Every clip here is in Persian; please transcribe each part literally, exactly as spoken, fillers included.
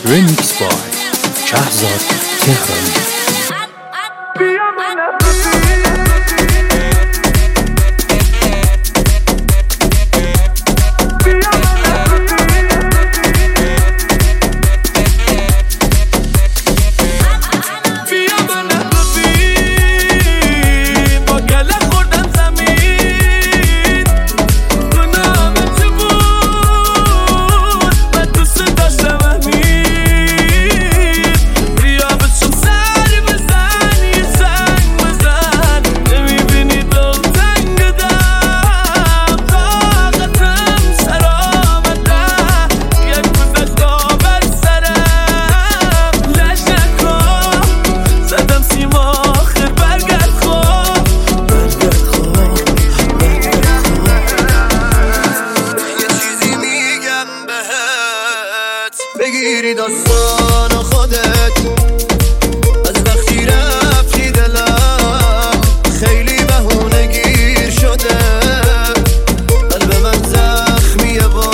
Remix by Shahzad Tehrani. بگیری داستان خودت از وقتی رفتی دلم خیلی بهونه گیر شده قلب من زخمیه با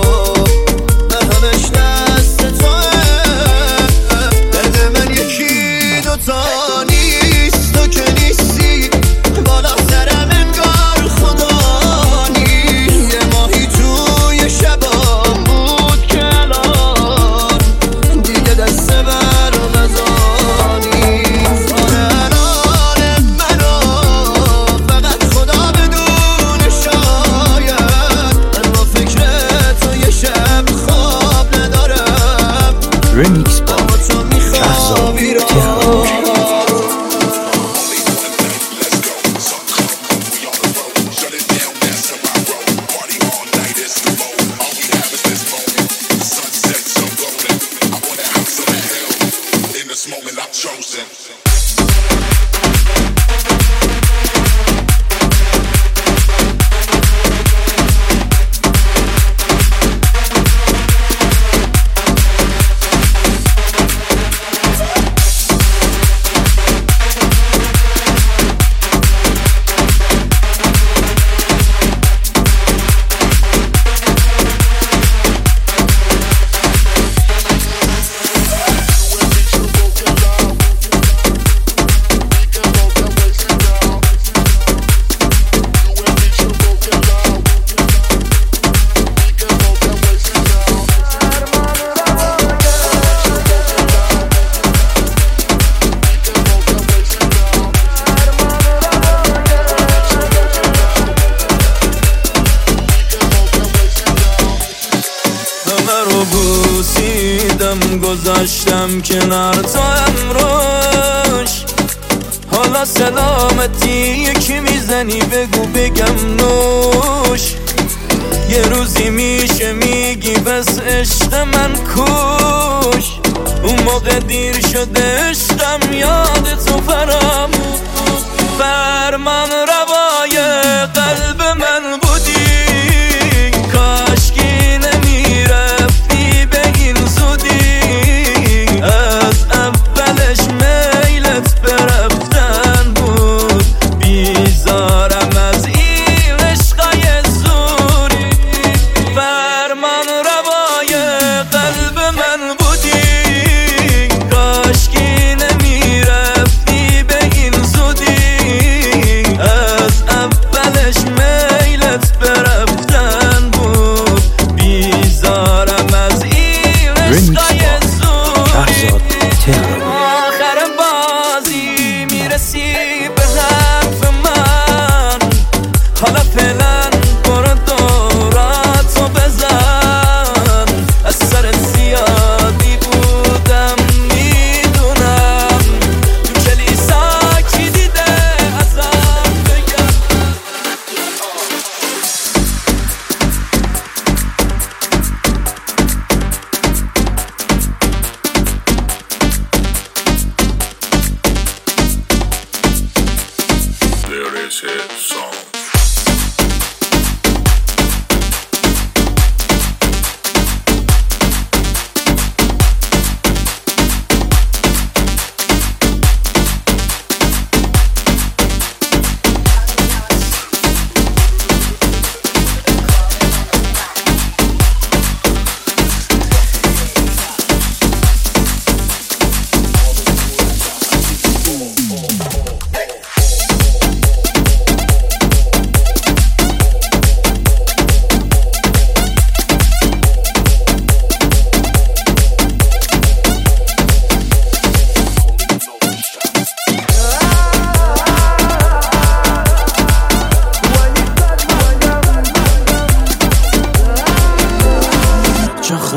همش دست توه درد من یکی دوتا نیست تو که نیستی بالا سرم انگار خدا نی یه ماهی توی شبام بود که الان دیگه دست بر غذانی الان منو فقط خدا بدون شاید من با فکر تو یه شب خواب ندارم Remix by Shahzad Tehrani. Moment I've chosen. بوسیدم گذاشتم کنار تو امروش حالا سلامتی یکی میزنی بگو بگم نوش یه روزی میشه میگی بس عشق من کوش اون موقع دیر شده عشقم یاد تو فراموش فرمان روای قلب من بودی کاشکی نمیرفتی به این زودی از اولش میلت برفتن بود بیزارم از این عشقای زوری فرمان روای قلب من بودی کاشکی نمیرفتی به این زودی از اولش میلت برفتن بود بیزارم از این عشقای زوری آخر بازی میرسی به حرف من حالا فعلا برو دوراتو بزن از سر زیادی بودم میدونم تو کلیسا کی دیده ازم بگم There is his song.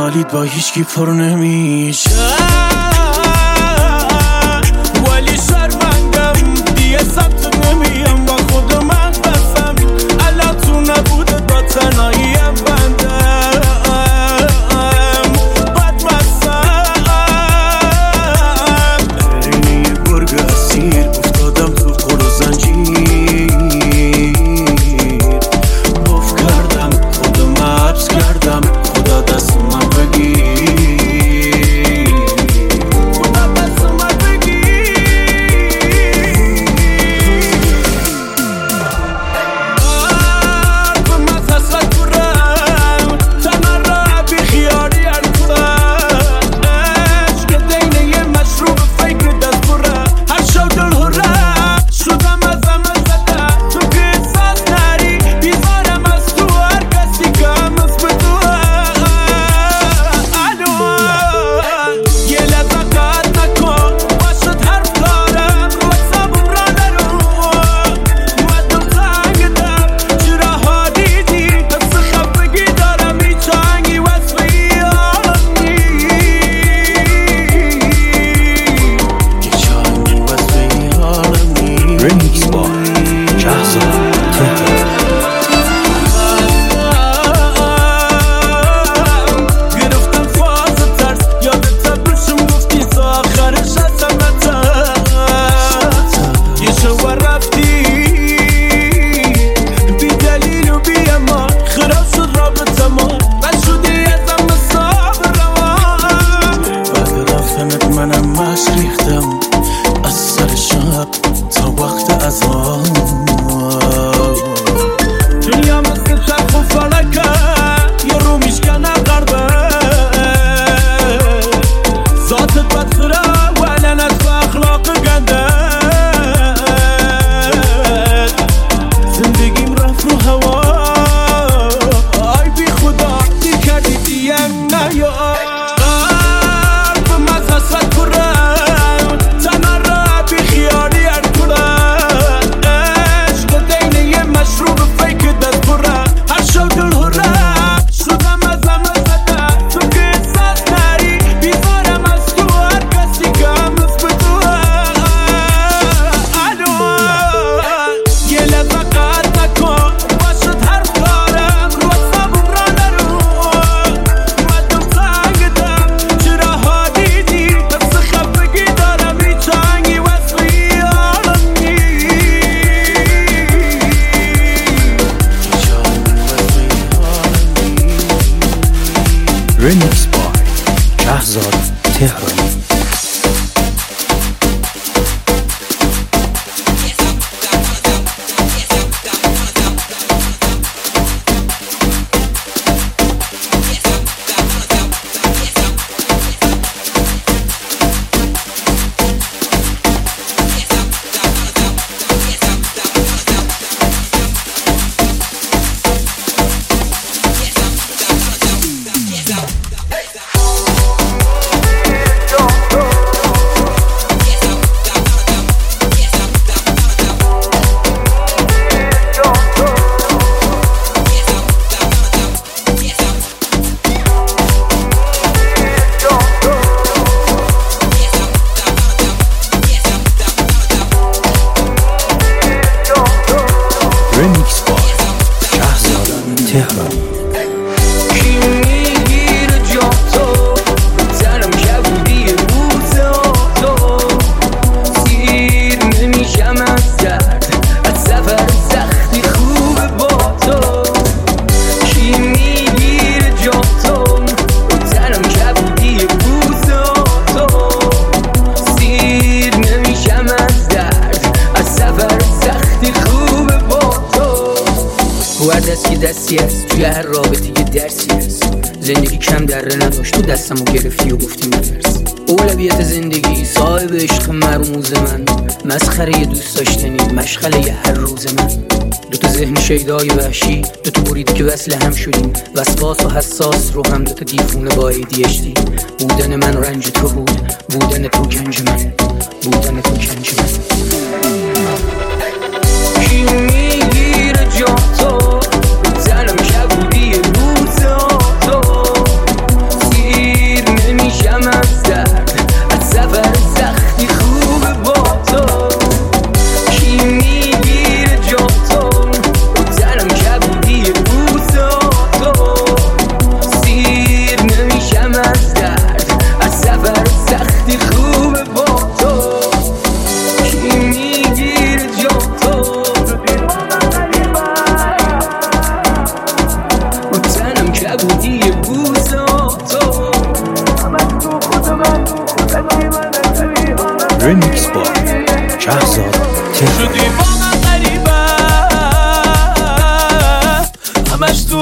حالیت با هیچکی پر نمیشه ولی شرمندم دیگه ثبت نمیم با خود من بسم الان تو نبوده با تنهاییم بندم بد بستم این یه گرگ اسیر افتادم تو قل و زنجیر بف کردم خودم حبس کردم خدا دست من بگیر خدا دست من بگیر به من حسرت برم تنها را بی خیالی ارکرم عشق دینه یه مشروب فکر دست برم هر شو دل هرم شدم از همه زدم تو که احساس نری بیزارم از تو هر کسی که هم اسم تو الو یه لحظه قد نکن باشد حرف دارم رو حسابم را نرو اومدم تنگتم چرا حالیدی حس خفگی دارم میچنگی وصفی آنی که چنگی وصفی آنی Remix by Shahzad Tehran. گرفتم فاز ترس یادت بشم گفتی تا آخرش هستمتم یه شو رفتی بی دلیل و بی امان خراب شد رابطه ما بد شدی ازم حساب روان بعد رفتنت منم مشت ریختم از سر شب تا وقت اذان دنیا مثل چرخ و فلکه یه رو میشکنه غربه ذاتت بدخره و علنت و اخلاق گنده زندگیم رفت رو هوا آی بی خدا دی کردی دیم نیا قلبم از حسرت پرم تنها را بی خیالی ارکرم عشق دینه یه مشروب فیک دست برم هر شو دل هرم شدم از همه زدم تو که احساس نری بیزارم از تو هر کسی که هم اسم تو الو یه لحظه قد نکن باشد حرف دارم رو حسابم را نرو اومدم تنگتم چرا حالیدی حس خفگی دارم میچنگی وصفی آنی Remix by Shahzad Tehran. Remix by Shahzad Tehran. کی میگیره جا تو تنم کبودی روز تو سیر نمیشم از درد از سفر سختی خوب با تو کی میگیره جا تو تنم کبودی روز تو سیر نمیشم از درد از سفر سختی خوب با تو و هر دست که دستی هست توی هر رابطه یه درسی هست زندگی کم دره نداشت تو دستمو گرفتی و گفتی نترس اولویت زندگی صاحب عشق مرموز من مسخره دوست داشتنی مشغله هر روز من دوتا ذهن شیدای وحشی دوتا بریده که وصل هم شدیم وسواس و حساس رو هم دوتا دیفونه با ایدیشتی بودن من رنج تو بود بودن تو گنج من بودن تو گنج من کی میگیره جا تو زنم کبودی روز تو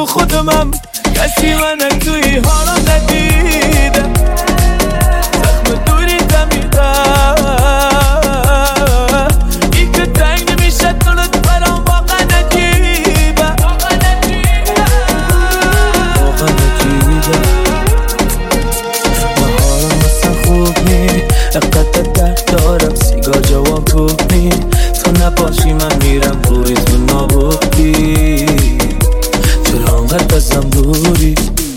خودمم کسی من توی حالا ندیده زخم دوری دمیده این که تنگ نمیشه دلت برام واقعا نجیبه واقعا نجیبه واقعا نجیبه من حالم مثلا خوب نی اقدر درد دارم سیگار جواب خوب نی تو نباشی من میرم روی تو نابودی چرا انقدر ازم دوری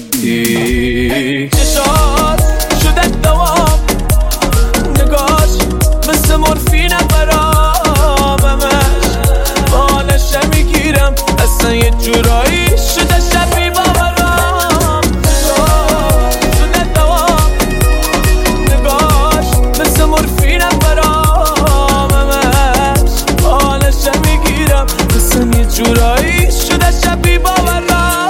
چشات شده دوام نگاش مثل مورفینه برام همش بالشه میگیرم اصلا یه جورایی شده شبیه باورم چشات شده دوام نگاش مثل مورفینه برام همش بالشه میگیرم اصلا یه جورایی شده شبیه باورم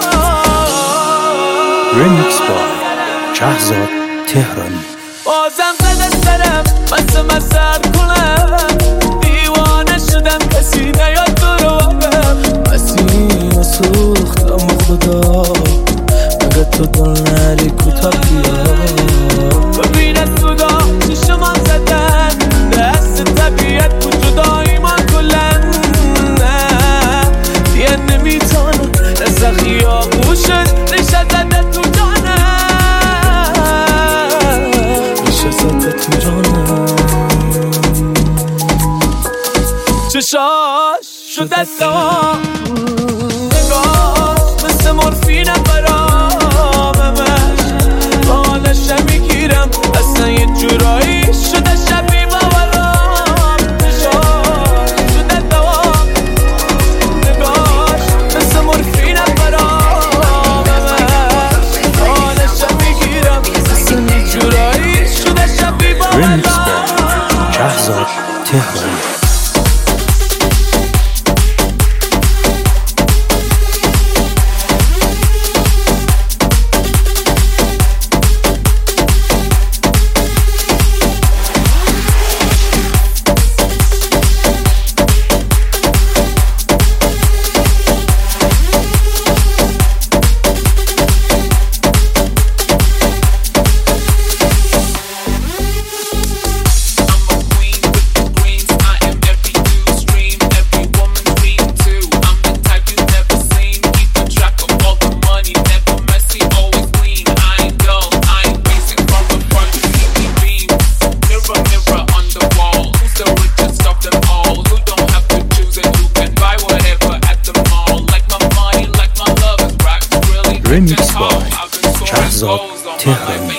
Remix by شهزاد تهرانی بازم زده سرم بسه من سر کنم دیوانه شدم کسی نیاد تو رو بگم مسیح سوختم خدا مگه تو دل نری کوتاه بیا ببین از صدا چشمان زدن دست طبیعت وجودایی ما کلن دیگه نمیتونم رزخی آغوشت ریشه زده تو چشاش شده دام نگاش مثل مورفینه برام همش بالشه میگیرم اصلا یه جورایی شده شبیه باورم چشاش شده دام نگاش مثل مورفینه برام همش بالشه میگیرم اصلا یه جورایی شده شبیه باورم شهزاد تهرانی Remix by شهزاد تهرانی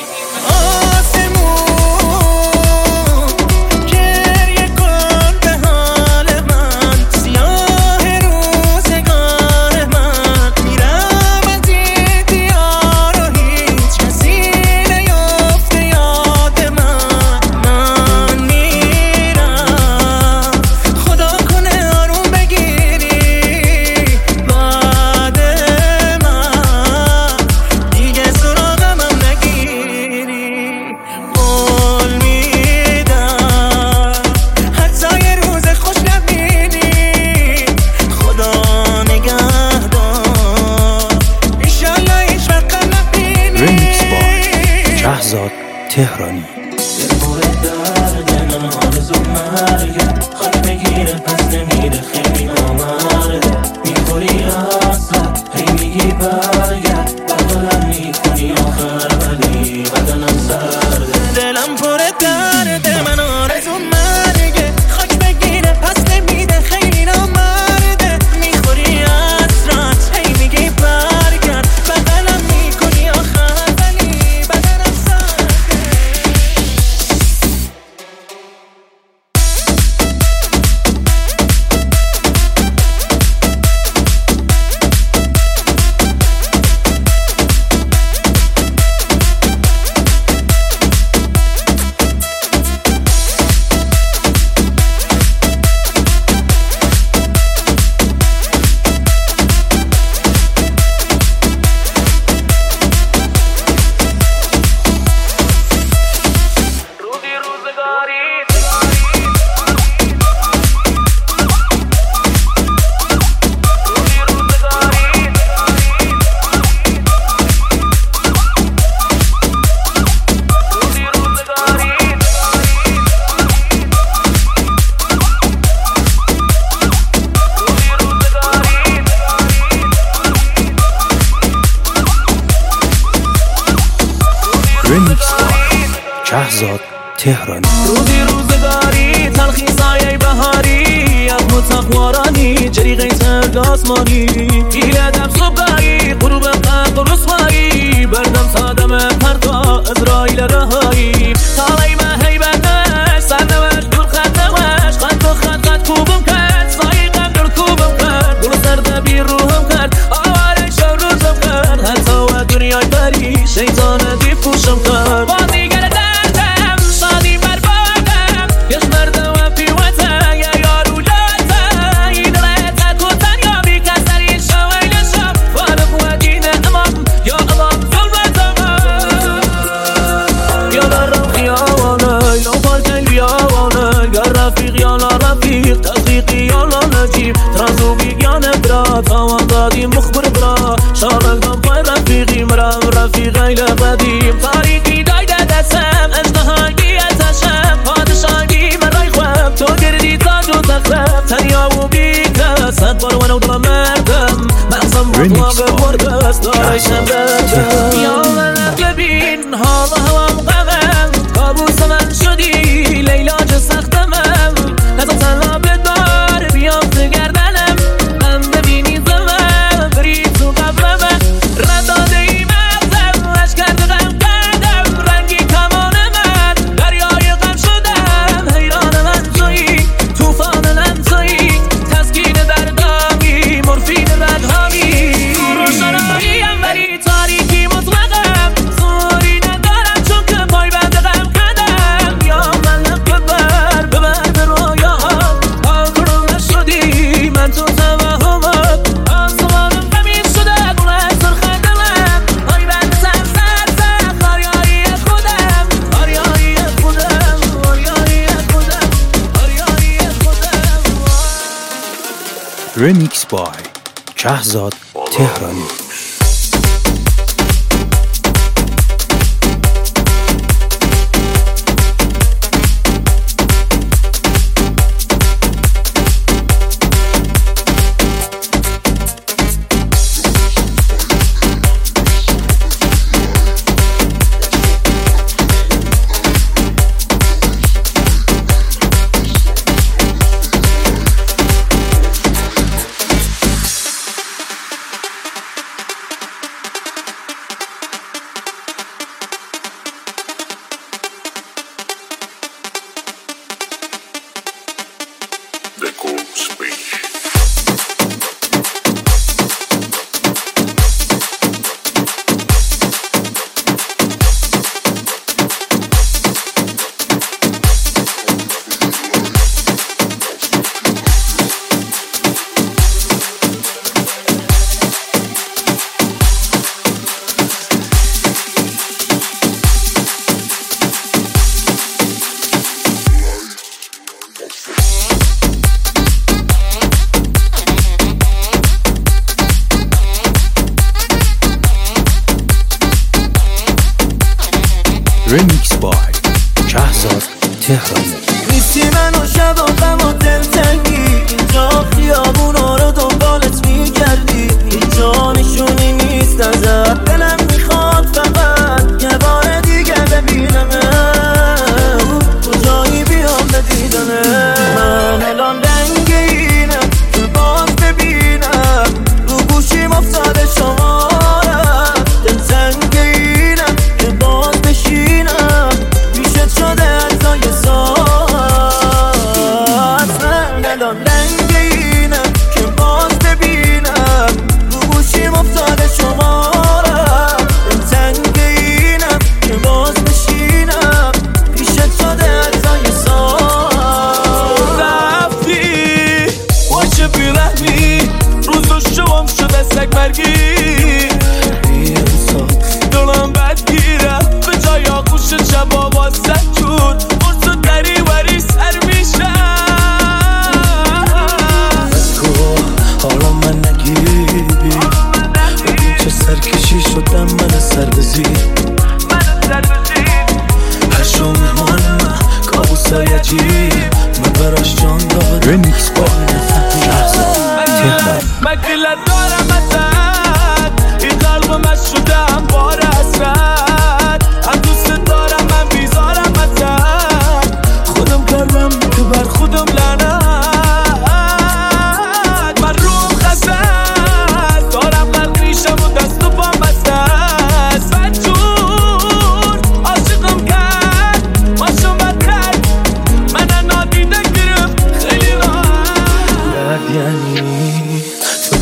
شهزاد تهرانی دلم پر درد من آرزو مرگه خاک بگیره پس نمیده خیلی نامرده میخوری اسرات هی میگی برگرد بغلم میکنی آخر ولی بدنم سرده شهزاد تهرانی. روزی روزگاری تلخی سایه بهاری از متقوارانی جریقه ترد آسمانی پیله دم صبحایی غروب قلب رسوایی بردم سادم پرتا ازرائیل رهایی تالی به هیبتش سرنوش دور خط نوش خط و خط خط کوبم کرد سایی قدر کوبم کرد گل سرد بی روحم کرد آواره شو روزم کرد حتی و دنیای بری شیطان دی پوشم کرد بازیگر دردم شادی بربادم یش مرد و پیوته یا یارو لاته این دلت کتن یا بی کسری شویل شب فارق و دین امام یا امام ظلمت امام یا درم خیاوانه یا پالکن بیاوانه یا رفیق یا لا رفیق تصدیقی یا لا نجیب ترازو بیگیان برا تاوان دادی مخبر برا شارکم پای رفیقی مرم رفیق ایل قدیم تاریکی دایده دستم اجتهانگی اتشم پادشانگی مرای خواب تو گردی تاج و تخرم تنیا و بیکه صد بار ونو دلم مردم مغزم مطلق برده است دارشم بردم یا من ببین حال هوام غمم کابوس من شدی لیلاج سختمم نزا تنها بدار بیام تو گردنم من ببینی زمم بری تو قبرمم رداده ای مغزم اشکرد غم کردم رنگی کمان من دریای غم شدم حیران من تویی توفان من تویی تسکین دردامی مرفین رگهامی روشناییم ولی تاریکی مطلقم زوری ندارم چون که پای بند غم کردم یا من ببر ببر به رویاهم آگرم نشدی من تو توهمت آسمانم غمین شده گونه سرخ دلم پای بند سر سر سر آریایی خودم آریایی خودم آریایی خودم آریایی خودم رمیکس بای شهزاد تهرانی. The Cool Speech. رمیکس بای شهزاد تهرانی. نیستی من و شب و غم و دلتنگی اینجا خیابونا رو دنبالت میگردی اینجا نشونی نیست ازت دلم میخواد فقط یه بار دیگه ببینمه کجایی بیام بدیدنه من الان رنگینم که باز ببینم رو گوشیم افتاده شمارم دلتنگینم که باز بشینم پیشت شده حتی یه ساعت من الان رنگینم که باز ببینم رو گوشیم افتاده شمارم دلتنگینم که باز بشینم پیشت شده حتی یه ساعت رفتی باشه بیرحمی روز و شبم شده سگ مرگی دلم بدگیرم به جای آغوش شبا با سجون برس و دری وری سر میشم از کو حالا من نگیری ببین چه سرکشی شدم من سر بزیر هر شو مهمان من کابوسای عجیب من براش جان دادم رمیکس بای شهزاد تهرانی. من گلت دارم ازت این قلب من شدم بار حسرت هم دوست دارم من بیزارم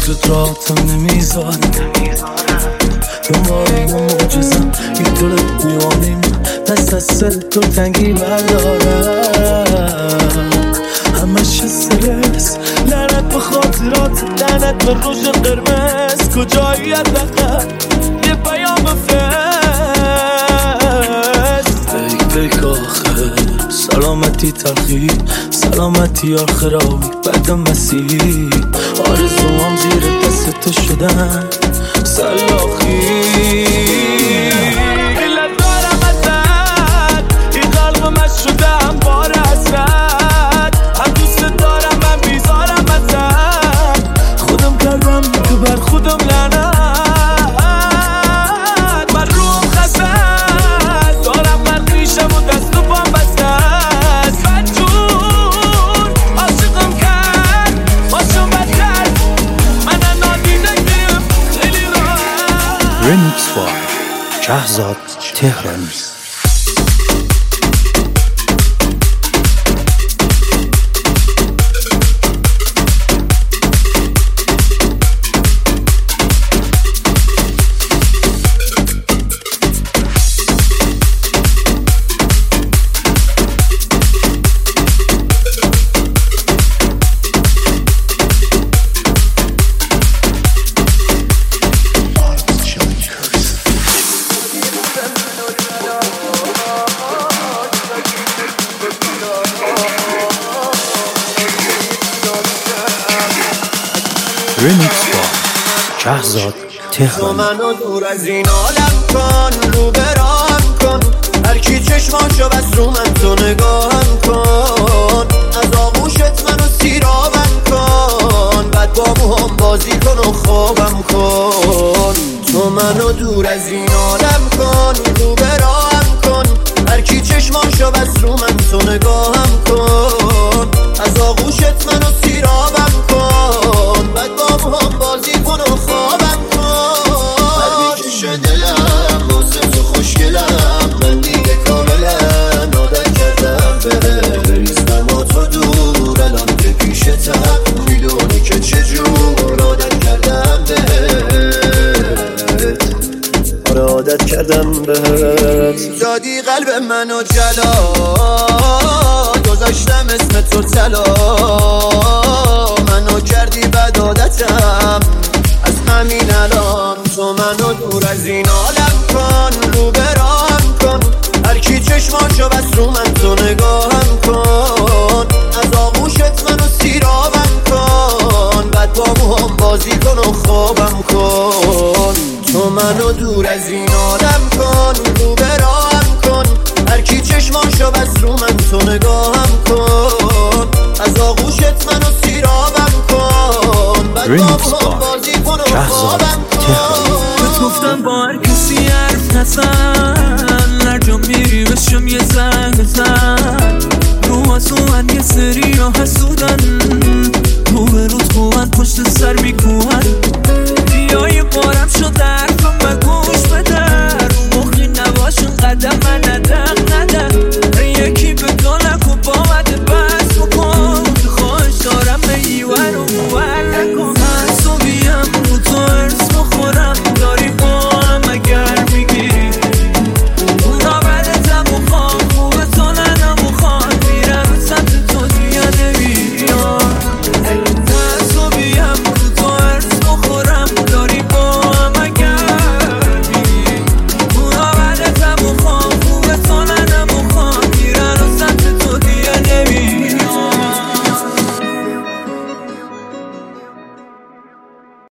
شد راتم نمیذارم دنبال یه موجزم یه طول دیوانیم دست از سر تو تنگی بردارم همش استرس لعنت به خاطرات لعنت به روش قرمز کجایی حداقل یه پیام بفرست بیک بیک آخر سلامتی تلخی سلامتی آخراوی بعد مسیح آرزوام زیر دست تو شدن سلاخی دلت دارم ازت این قلبم از شدم بار حسرت هم دوست دارم من بیزارم ازت خودم کردم تو بر خودم لعنت من روم خسد دارم من ریشم و دست و پام بسته است بدجور عاشقم کرد باشم بدتر من نادیده گریم خیلی راحت رمیکس بای شهزاد تهرانی. رمیکس با شهزاد تو تهرانی. منو دور از این عالم کن رو برام کن هر کی چشماشو بس رو من تو نگاهم کن از آغوشت منو سیرابم کن بعد با موهام بازی کن و خوابم کن تو منو دور از این عالم کن رو برام کن هر کی چشماشو بس رو من تو نگاهم کن از آغوشت منو سیرابم کن بعد با موهام بازی کن و خوابم دلم واسه تو خوشگلم من دیگه کاملم عادت کردم به نیستم با تو دور الان که پیشتم میدونی که چجور عادت کردم بهت آره عادت کردم بهت دادی قلب منو جلا گذاشتم اسم تو طلا منو کردی بد عادتم از همین الان تو منو دور از این عالم کن رو برام کن هر کی چشماشو بس رو من تو نگاهم کن از آغوشت منو سیرابم کن بعد با موهام بازی کن و خوابم کن تو منو دور از این عالم کن رو برام کن هر کی چشماشو بس رو من تو نگاهم کن از آغوشت منو سیرابم کن بعد با موهام بازی کن و خوابم بهت گفتم با هر کسی حرف نزن هر جا میری بشم یه زنگ بزن رو از من یه سری ها حسودن رو به روت خوبن پشت سر میکوهن